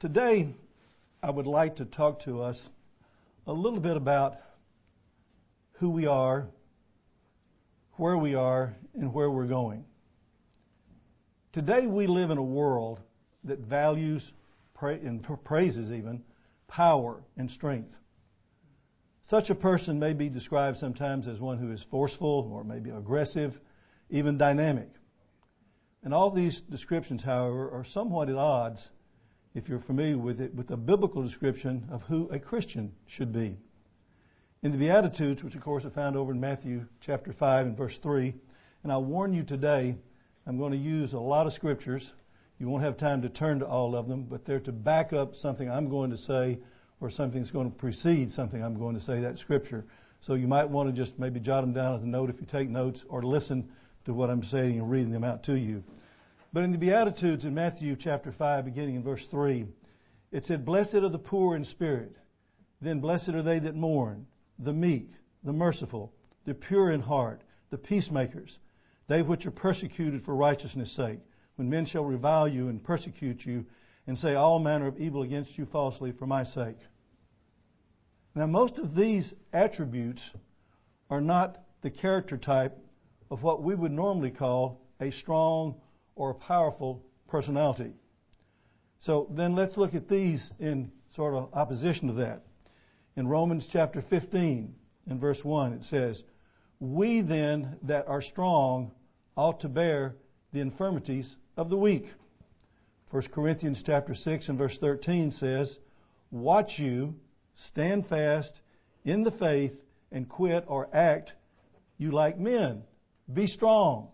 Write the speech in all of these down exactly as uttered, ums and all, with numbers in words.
Today, I would like to talk to us a little bit about who we are, where we are, and where we're going. Today, we live in a world that values pra- and praises even power and strength. Such a person may be described sometimes as one who is forceful or maybe aggressive, even dynamic. And all these descriptions, however, are somewhat at odds, if you're familiar with it, with the biblical description of who a Christian should be. In the Beatitudes, which of course are found over in Matthew chapter five and verse three, and I'll warn you today, I'm going to use a lot of scriptures. You won't have time to turn to all of them, but they're to back up something I'm going to say or something that's going to precede something I'm going to say, that scripture. So you might want to just maybe jot them down as a note if you take notes, or listen to what I'm saying and reading them out to you. But in the Beatitudes in Matthew chapter five, beginning in verse three, it said, "Blessed are the poor in spirit, then blessed are they that mourn, the meek, the merciful, the pure in heart, the peacemakers, they which are persecuted for righteousness' sake, when men shall revile you and persecute you, and say all manner of evil against you falsely for my sake." Now, most of these attributes are not the character type of what we would normally call a strong or a powerful personality. So then let's look at these in sort of opposition to that. In Romans chapter fifteen, in verse one, it says, "We then that are strong ought to bear the infirmities of the weak." First Corinthians chapter six and verse thirteen says, "Watch you, stand fast in the faith, and quit or act you like men. Be strong."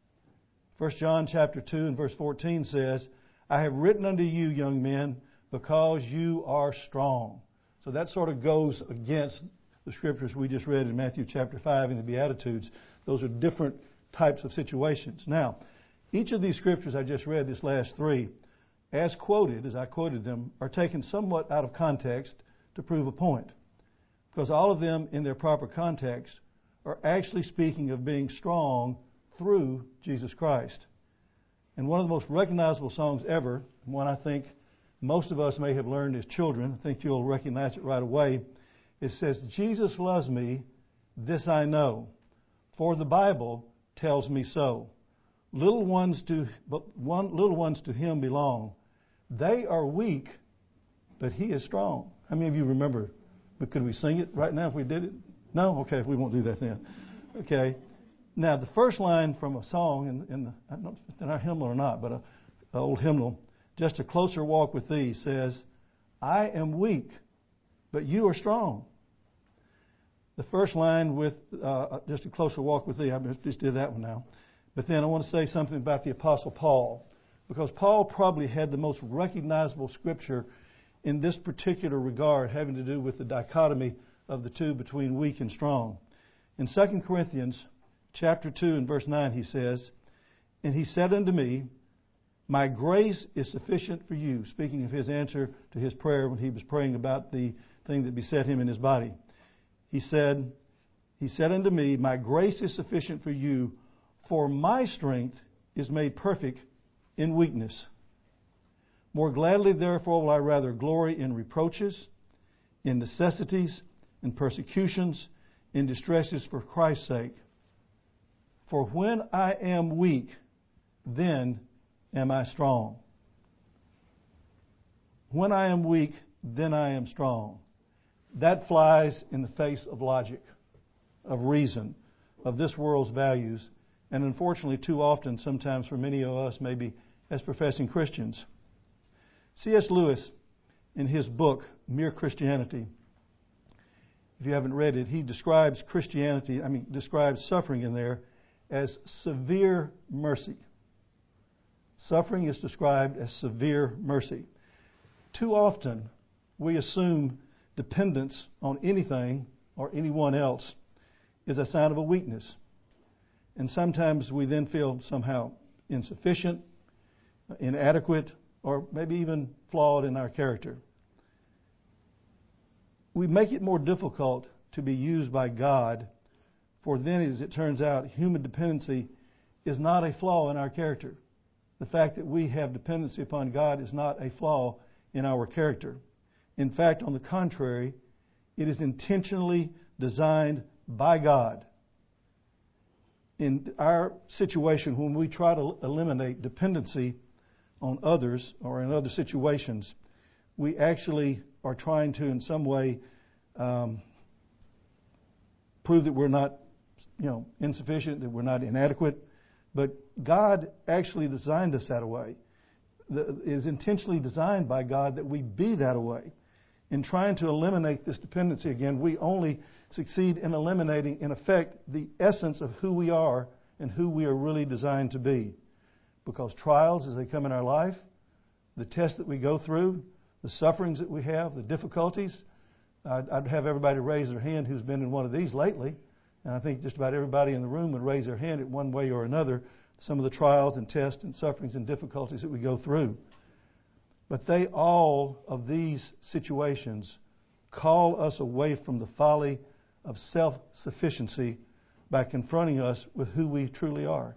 First John chapter two and verse fourteen says, "I have written unto you, young men, because you are strong." So that sort of goes against the scriptures we just read in Matthew chapter five in the Beatitudes. Those are different types of situations. Now, each of these scriptures I just read, this last three, as quoted, as I quoted them, are taken somewhat out of context to prove a point. Because all of them, in their proper context, are actually speaking of being strong through Jesus Christ. And one of the most recognizable songs ever, one I think most of us may have learned as children, I think you'll recognize it right away, it says, "Jesus loves me, this I know, for the Bible tells me so. Little ones to but one little ones to him belong. They are weak, but he is strong." How many of you remember? But could we sing it right now if we did it? No? Okay, we won't do that then. Okay. Now, the first line from a song, in, in, the, I don't know if it's in our hymnal or not, but an old hymnal, "Just a Closer Walk with Thee," says, "I am weak, but you are strong." The first line with uh, "Just a Closer Walk with Thee," I just did that one now. But then I want to say something about the Apostle Paul, because Paul probably had the most recognizable scripture in this particular regard, having to do with the dichotomy of the two between weak and strong. In Second Corinthians chapter two and verse nine, he says, "And he said unto me, My grace is sufficient for you," speaking of his answer to his prayer when he was praying about the thing that beset him in his body. He said, he said unto me, "My grace is sufficient for you, for my strength is made perfect in weakness. More gladly, therefore, will I rather glory in reproaches, in necessities, in persecutions, in distresses for Christ's sake. For when I am weak, then am I strong." When I am weak, then I am strong. That flies in the face of logic, of reason, of this world's values, and unfortunately too often, sometimes for many of us, maybe as professing Christians. C S Lewis, in his book, Mere Christianity, if you haven't read it, he describes Christianity, I mean, describes suffering in there as severe mercy. Suffering is described as severe mercy. Too often, we assume dependence on anything or anyone else is a sign of a weakness. And sometimes we then feel somehow insufficient, inadequate, or maybe even flawed in our character. We make it more difficult to be used by God, for then, as it turns out, human dependency is not a flaw in our character. The fact that we have dependency upon God is not a flaw in our character. In fact, on the contrary, it is intentionally designed by God. In our situation, when we try to eliminate dependency on others or in other situations, we actually are trying to, in some way, um, prove that we're not, you know, insufficient, that we're not inadequate. But God actually designed us that way. It is intentionally designed by God that we be that way. In trying to eliminate this dependency again, we only succeed in eliminating, in effect, the essence of who we are and who we are really designed to be. Because trials, as they come in our life, the tests that we go through, the sufferings that we have, the difficulties, I'd, I'd have everybody raise their hand who's been in one of these lately. And I think just about everybody in the room would raise their hand in one way or another, some of the trials and tests and sufferings and difficulties that we go through. But they all of these situations call us away from the folly of self-sufficiency by confronting us with who we truly are.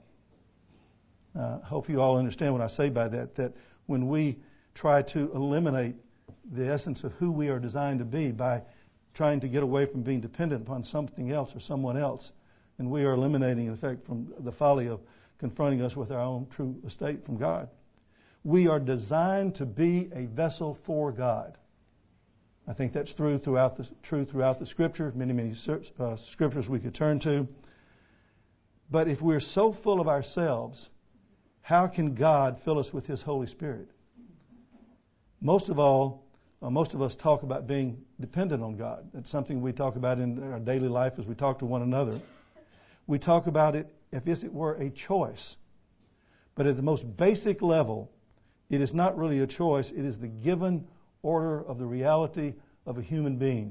I uh, hope you all understand what I say by that, that when we try to eliminate the essence of who we are designed to be by trying to get away from being dependent upon something else or someone else, and we are eliminating, in effect, from the folly of confronting us with our own true estate from God. We are designed to be a vessel for God. I think that's true throughout the, true throughout the Scripture, many, many uh, scriptures we could turn to. But if we're so full of ourselves, how can God fill us with His Holy Spirit? Most of all, uh, most of us talk about being dependent on God. It's something we talk about in our daily life as we talk to one another. We talk about it as if it were a choice. But at the most basic level, it is not really a choice. It is the given order of the reality of a human being.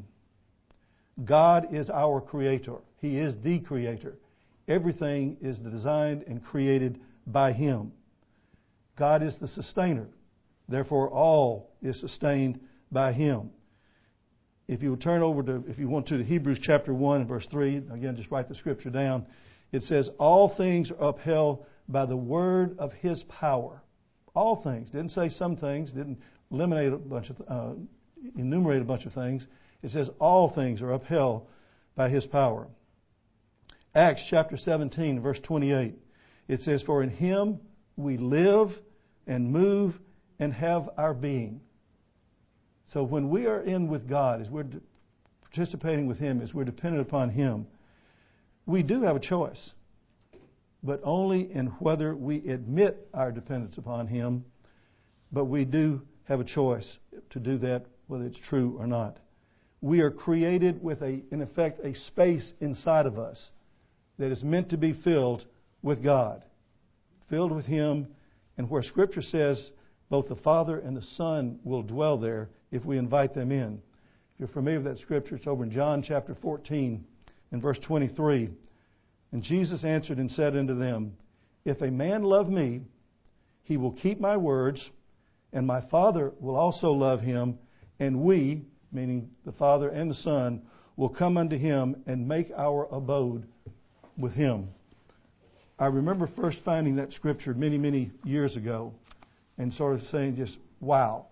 God is our creator. He is the creator. Everything is designed and created by Him. God is the sustainer. Therefore, all is sustained by Him. If you would turn over to, if you want to, to Hebrews chapter one and verse three, again, just write the scripture down. It says, all things are upheld by the word of His power. All things. Didn't say some things. Didn't eliminate a bunch of, uh, enumerate a bunch of things. It says all things are upheld by His power. Acts chapter seventeen, verse twenty-eight. It says, for in Him we live and move and have our being. So when we are in with God, as we're de- participating with Him, as we're dependent upon Him, we do have a choice, but only in whether we admit our dependence upon Him. But we do have a choice to do that, whether it's true or not. We are created with, a, in effect, a space inside of us that is meant to be filled with God, filled with Him, and where Scripture says both the Father and the Son will dwell there if we invite them in. If you're familiar with that Scripture, it's over in John chapter fourteen and verse twenty-three. And Jesus answered and said unto them, if a man love me, he will keep my words, and my Father will also love him, and we, meaning the Father and the Son, will come unto him and make our abode with him. I remember first finding that scripture many, many years ago and sort of saying just, wow.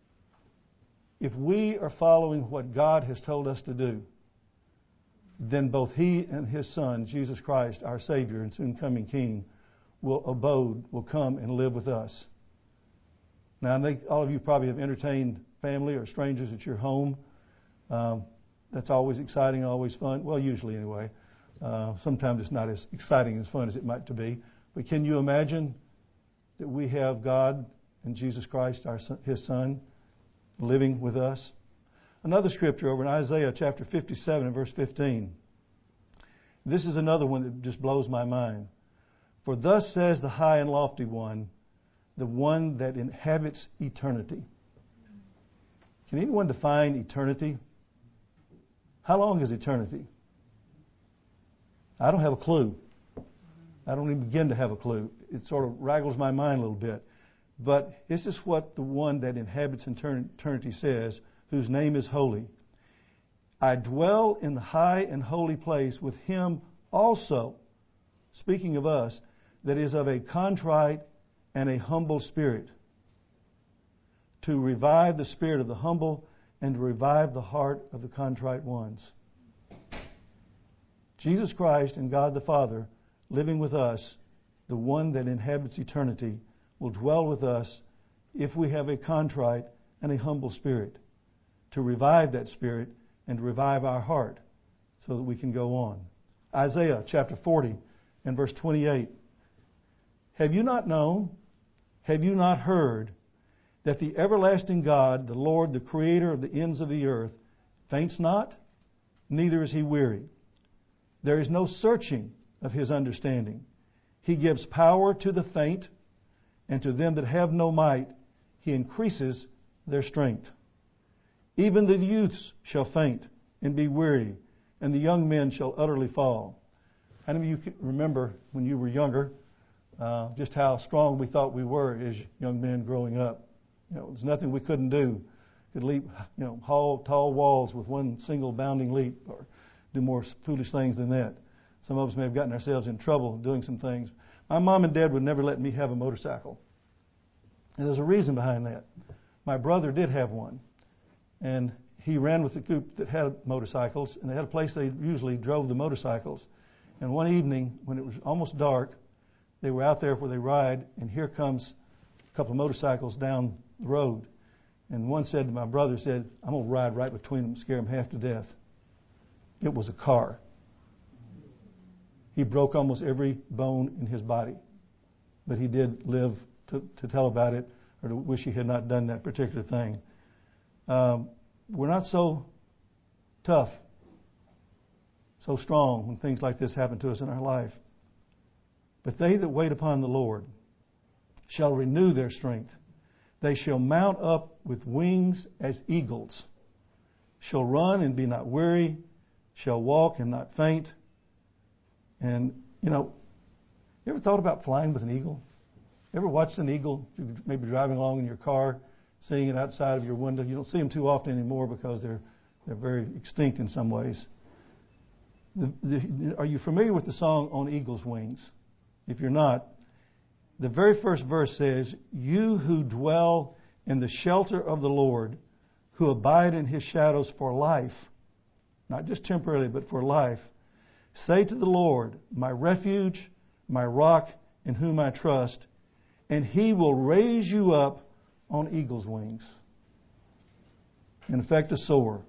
If we are following what God has told us to do, then both He and His Son, Jesus Christ, our Savior and soon coming King, will abode, will come and live with us. Now, I think all of you probably have entertained family or strangers at your home. Um, that's always exciting, always fun. Well, usually anyway. Uh, sometimes it's not as exciting and as fun as it might to be. But can you imagine that we have God and Jesus Christ, our son, His Son, living with us? Another scripture over in Isaiah chapter fifty-seven and verse fifteen. This is another one that just blows my mind. For thus says the high and lofty one, the one that inhabits eternity. Can anyone define eternity? How long is eternity? I don't have a clue. I don't even begin to have a clue. It sort of raggles my mind a little bit. But this is what the one that inhabits eternity says, whose name is holy. I dwell in the high and holy place with him also, speaking of us, that is of a contrite and a humble spirit, to revive the spirit of the humble and to revive the heart of the contrite ones. Jesus Christ and God the Father, living with us, the one that inhabits eternity, will dwell with us if we have a contrite and a humble spirit, to revive that spirit and to revive our heart so that we can go on. Isaiah chapter forty and verse twenty-eight. Have you not known? Have you not heard that the everlasting God, the Lord, the creator of the ends of the earth, faints not, neither is he weary? There is no searching of his understanding. He gives power to the faint, and to them that have no might, he increases their strength. Even the youths shall faint and be weary, and the young men shall utterly fall. How many of you remember when you were younger, uh, just how strong we thought we were as young men growing up? You know, there's nothing we couldn't do. Could leap, you know, tall, tall walls with one single bounding leap, or do more foolish things than that. Some of us may have gotten ourselves in trouble doing some things. My mom and dad would never let me have a motorcycle. And there's a reason behind that. My brother did have one. And he ran with the group that had motorcycles. And they had a place they usually drove the motorcycles. And one evening, when it was almost dark, they were out there where they ride. And here comes a couple of motorcycles down the road. And one said to my brother, said, I'm going to ride right between them and scare them half to death. It was a car. He broke almost every bone in his body. But he did live to, to tell about it, or to wish he had not done that particular thing. Um, we're not so tough, so strong when things like this happen to us in our life. But they that wait upon the Lord shall renew their strength. They shall mount up with wings as eagles, shall run and be not weary, shall walk and not faint. And, you know, you ever thought about flying with an eagle? You ever watched an eagle, maybe driving along in your car, seeing it outside of your window? You don't see them too often anymore because they're they're very extinct in some ways. The, the, are you familiar with the song On Eagle's Wings? If you're not, the very first verse says, you who dwell in the shelter of the Lord, who abide in his shadows for life, not just temporarily, but for life, say to the Lord, my refuge, my rock, in whom I trust, and he will raise you up on eagle's wings. In effect, a soar.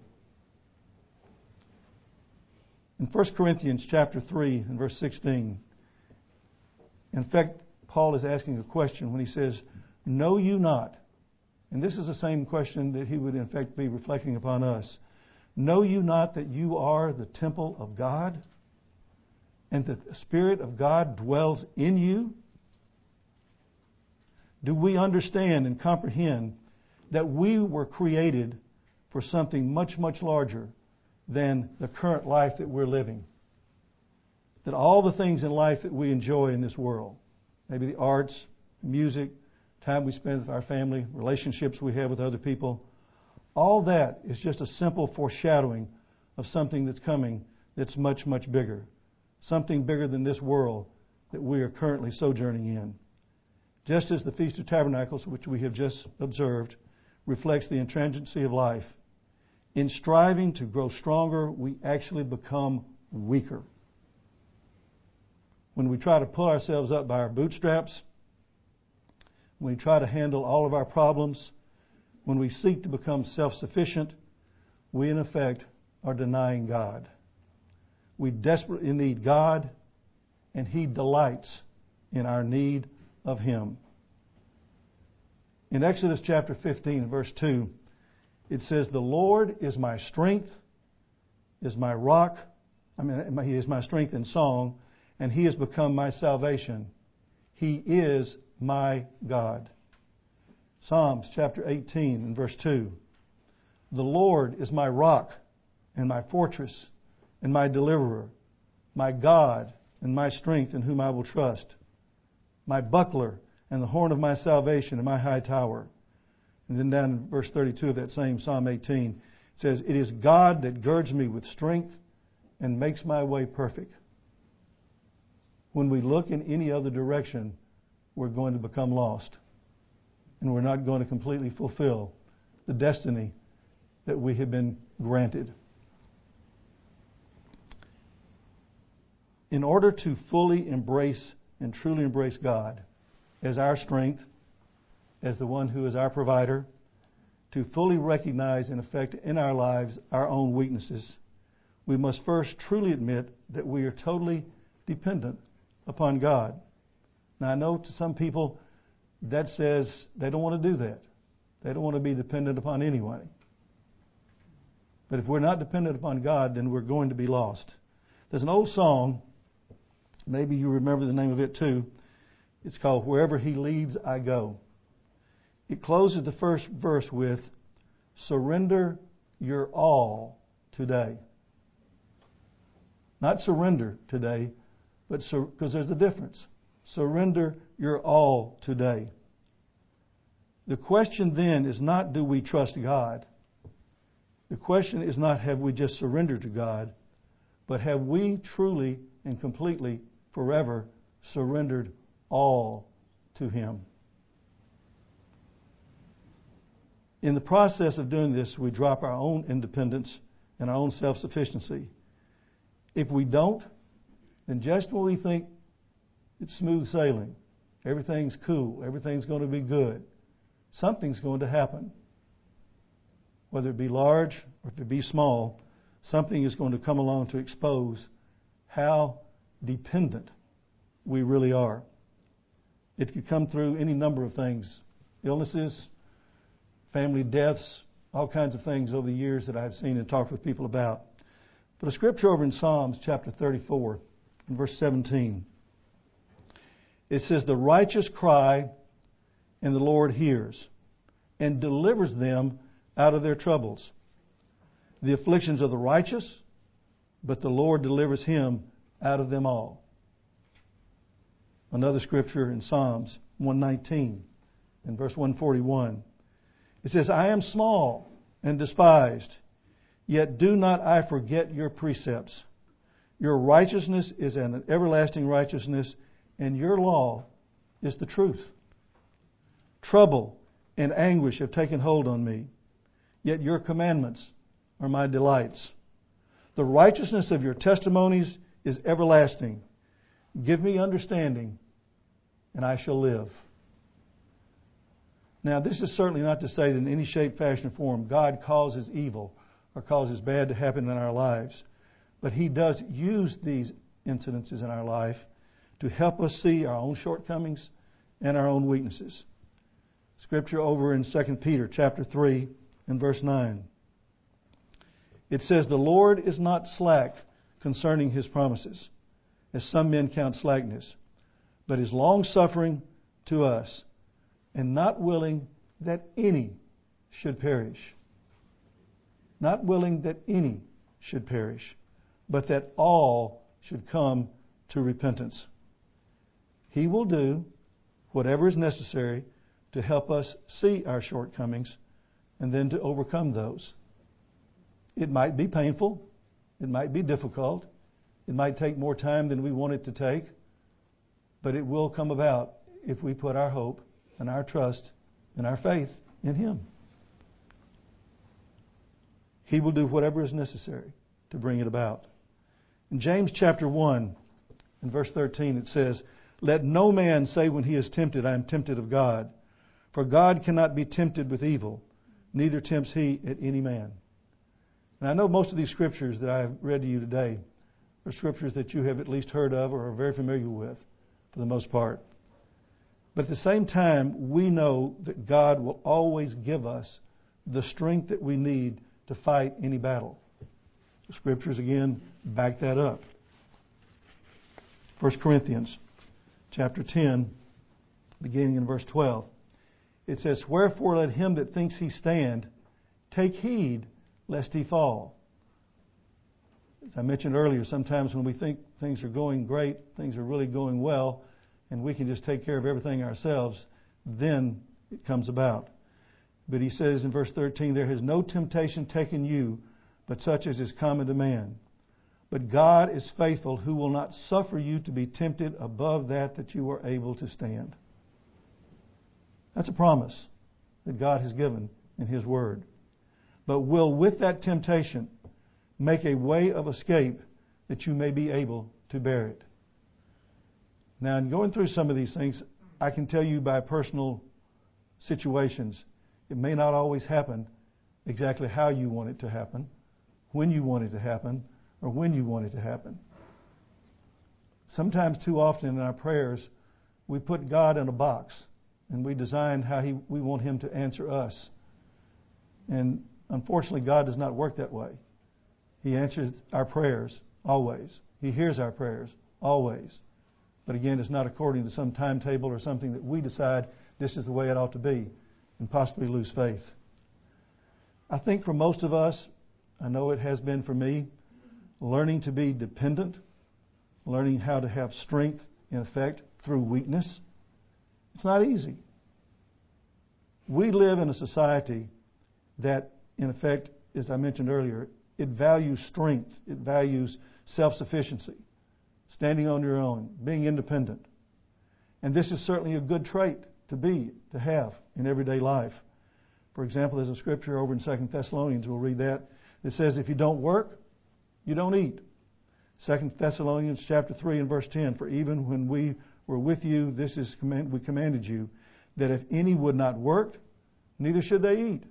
In First Corinthians chapter three and verse sixteen, in fact, Paul is asking a question when he says, know you not? And this is the same question that he would in fact be reflecting upon us. Know you not that you are the temple of God, and that the Spirit of God dwells in you? Do we understand and comprehend that we were created for something much, much larger than the current life that we're living? That all the things in life that we enjoy in this world, maybe the arts, music, time we spend with our family, relationships we have with other people, all that is just a simple foreshadowing of something that's coming that's much, much bigger. Something bigger than this world that we are currently sojourning in. Just as the Feast of Tabernacles, which we have just observed, reflects the intransigency of life, in striving to grow stronger, we actually become weaker. When we try to pull ourselves up by our bootstraps, when we try to handle all of our problems, when we seek to become self-sufficient, we in effect are denying God. We desperately need God, and He delights in our need of Him. In Exodus chapter fifteen, verse two, it says, the Lord is my strength, is my rock, I mean, He is my strength in song, and He has become my salvation. He is my God. Psalms chapter eighteen and verse two, the Lord is my rock and my fortress and my deliverer, my God and my strength in whom I will trust, my buckler and the horn of my salvation and my high tower. And then down in verse thirty-two of that same Psalm eighteen, it says, it is God that girds me with strength and makes my way perfect. When we look in any other direction, we're going to become lost. and we're not going to completely fulfill the destiny that we have been granted. In order to fully embrace and truly embrace God as our strength, as the one who is our provider, to fully recognize and affect in our lives our own weaknesses, we must first truly admit that we are totally dependent upon God. Now, I know to some people that says they don't want to do that. They don't want to be dependent upon anyone. But if we're not dependent upon God, then we're going to be lost. There's an old song, maybe you remember the name of it too. It's called Wherever He Leads, I Go. It closes the first verse with, surrender your all today. Not surrender today, but because sur- there's a difference. Surrender your all today. The question then is not, do we trust God? The question is not, have we just surrendered to God? But have we truly and completely, forever, surrendered all to Him? In the process of doing this, we drop our own independence and our own self-sufficiency. If we don't, then just when we think it's smooth sailing, everything's cool, everything's going to be good, something's going to happen. Whether it be large or if it be small, something is going to come along to expose how dependent we really are. It could come through any number of things. Illnesses, family deaths, all kinds of things over the years that I've seen and talked with people about. But a scripture over in Psalms chapter thirty-four, in verse seventeen, it says, the righteous cry, and the Lord hears, and delivers them out of their troubles. The afflictions of the righteous, but the Lord delivers him out of them all. Another scripture in Psalms one nineteen, in verse one forty-one. It says, I am small and despised, yet do not I forget your precepts. Your righteousness is an everlasting righteousness, and your law is the truth. Trouble and anguish have taken hold on me, yet your commandments are my delights. The righteousness of your testimonies is everlasting. Give me understanding, and I shall live. Now, this is certainly not to say that in any shape, fashion, or form God causes evil or causes bad to happen in our lives. But He does use these incidences in our life to help us see our own shortcomings and our own weaknesses. Scripture over in Second Peter chapter three and verse nine. It says, the Lord is not slack concerning His promises, as some men count slackness, but is long-suffering to us, and not willing that any should perish. Not willing that any should perish, but that all should come to repentance. He will do whatever is necessary to help us see our shortcomings and then to overcome those. It might be painful. It might be difficult. It might take more time than we want it to take. But it will come about if we put our hope and our trust and our faith in Him. He will do whatever is necessary to bring it about. In James chapter one, in verse thirteen, it says, let no man say when he is tempted, I am tempted of God. For God cannot be tempted with evil, neither tempts He at any man. And I know most of these scriptures that I have read to you today are scriptures that you have at least heard of or are very familiar with, for the most part. But at the same time, we know that God will always give us the strength that we need to fight any battle. The scriptures, again, back that up. First Corinthians chapter ten, beginning in verse twelve. It says, wherefore let him that thinks he stand take heed lest he fall. As I mentioned earlier, sometimes when we think things are going great, things are really going well, and we can just take care of everything ourselves, then it comes about. But he says in verse thirteen, there has no temptation taken you, but such as is common to man. But God is faithful, who will not suffer you to be tempted above that that you are able to stand. That's a promise that God has given in His Word, but will with that temptation make a way of escape that you may be able to bear it. Now, in going through some of these things, I can tell you by personal situations, it may not always happen exactly how you want it to happen, when you want it to happen, or when you want it to happen. Sometimes, too often in our prayers, we put God in a box and we design how he, we want Him to answer us. And unfortunately, God does not work that way. He answers our prayers always. He hears our prayers always. But again, it's not according to some timetable or something that we decide this is the way it ought to be and possibly lose faith. I think for most of us, I know it has been for me, learning to be dependent, learning how to have strength in effect through weakness. It's not easy. We live in a society that, in effect, as I mentioned earlier, it values strength. It values self-sufficiency, standing on your own, being independent. And this is certainly a good trait to be, to have in everyday life. For example, there's a scripture over in Second Thessalonians, we'll read that, that says, if you don't work, you don't eat. Second Thessalonians chapter three and verse ten, for even when we were with you, this is command, we commanded you, that if any would not work, neither should they eat.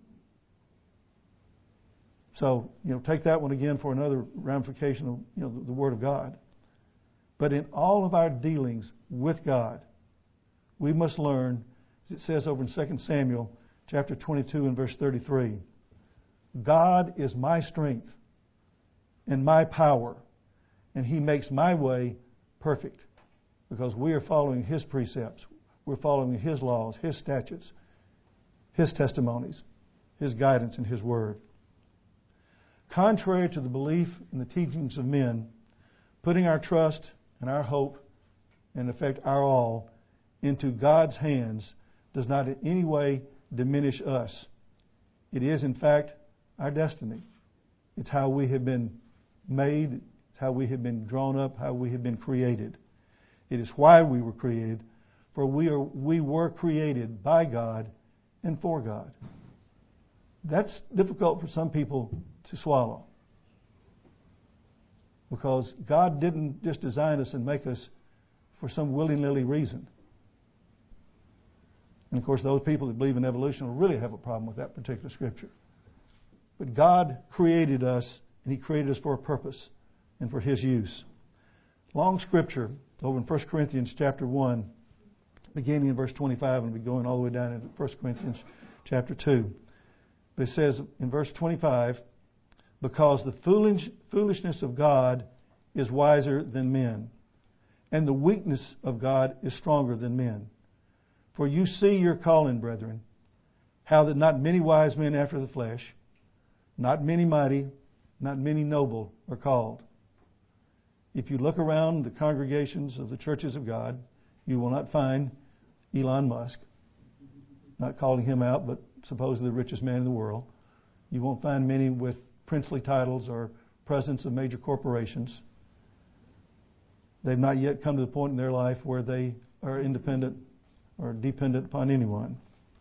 So, you know, take that one again for another ramification of, you know, the, the Word of God. But in all of our dealings with God, we must learn, as it says over in Second Samuel chapter twenty-two and verse thirty-three, God is my strength and my power, and He makes my way perfect, because we are following His precepts. We're following His laws, His statutes, His testimonies, His guidance, and His Word. Contrary to the belief and the teachings of men, putting our trust and our hope, and in effect our all, into God's hands does not in any way diminish us. It is, in fact, our destiny. It's how we have been made, it's how we have been drawn up, how we have been created. It is why we were created, for we are we were created by God and for God. That's difficult for some people to swallow, because God didn't just design us and make us for some willy-nilly reason. And of course, those people that believe in evolution will really have a problem with that particular scripture. But God created us, and He created us for a purpose and for His use. Long scripture over in First Corinthians chapter one, beginning in verse twenty-five, and we'll be going all the way down into First Corinthians chapter two. But it says in verse twenty-five, because the foolish, foolishness of God is wiser than men, and the weakness of God is stronger than men. For you see your calling, brethren, how that not many wise men after the flesh, not many mighty, not many noble are called. If you look around the congregations of the churches of God, you will not find Elon Musk, not calling him out, but supposedly the richest man in the world. You won't find many with princely titles or presidents of major corporations. They've not yet come to the point in their life where they are independent or dependent upon anyone.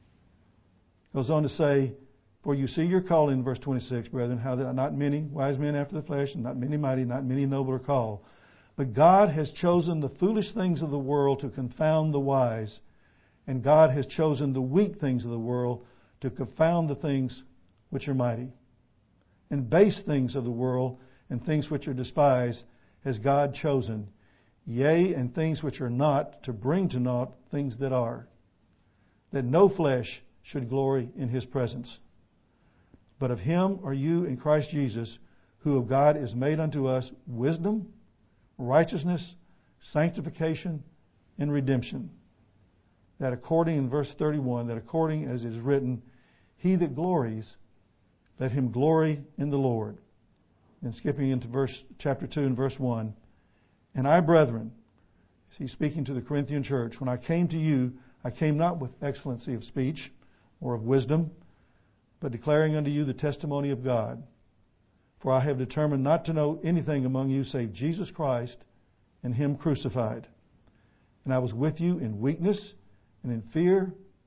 Goes on to say, for you see your calling in verse twenty-six, brethren, how that not many wise men after the flesh, and not many mighty, not many noble are called. But God has chosen the foolish things of the world to confound the wise, and God has chosen the weak things of the world to confound the things which are mighty. And base things of the world and things which are despised has God chosen, yea, and things which are not, to bring to naught things that are, that no flesh should glory in His presence. But of Him are you in Christ Jesus, who of God is made unto us wisdom, righteousness, sanctification, and redemption. That according, in verse thirty-one, that according as it is written, he that glories, let him glory in the Lord. And skipping into verse chapter two and verse one, and I, brethren, he's speaking to the Corinthian church, when I came to you, I came not with excellency of speech or of wisdom, but declaring unto you the testimony of God. For I have determined not to know anything among you save Jesus Christ and Him crucified. And I was with you in weakness and in fear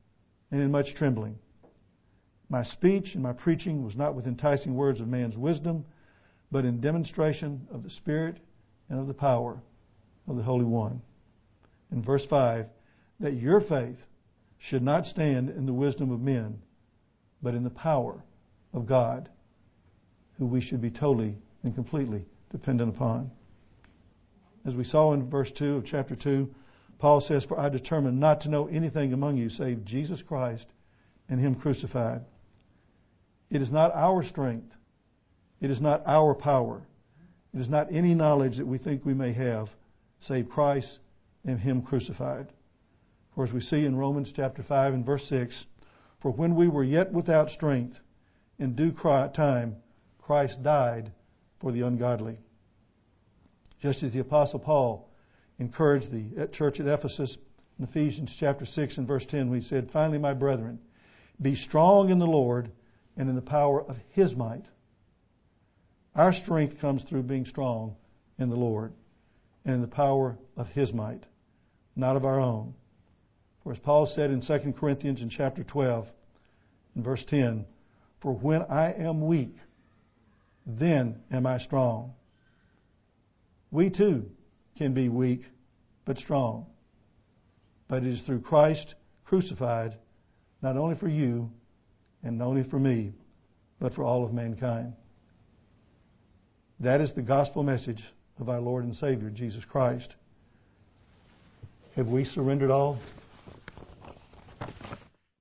and in much trembling. My speech and my preaching was not with enticing words of man's wisdom, but in demonstration of the Spirit and of the power of the Holy One. In verse five, that your faith should not stand in the wisdom of men, but in the power of God, who we should be totally and completely dependent upon. As we saw in verse two of chapter two, Paul says, for I determined not to know anything among you save Jesus Christ and Him crucified. It is not our strength. It is not our power. It is not any knowledge that we think we may have, save Christ and Him crucified. For as we see in Romans chapter five and verse six, for when we were yet without strength, in due time, Christ died for the ungodly. Just as the Apostle Paul encouraged the church at Ephesus in Ephesians chapter six and verse ten, when he said, finally, my brethren, be strong in the Lord and in the power of His might. Our strength comes through being strong in the Lord and in the power of His might, not of our own. For as Paul said in Second Corinthians in chapter twelve, in verse ten, for when I am weak, then am I strong. We too can be weak, but strong. But it is through Christ crucified, not only for you and not only for me, but for all of mankind. That is the gospel message of our Lord and Savior, Jesus Christ. Have we surrendered all?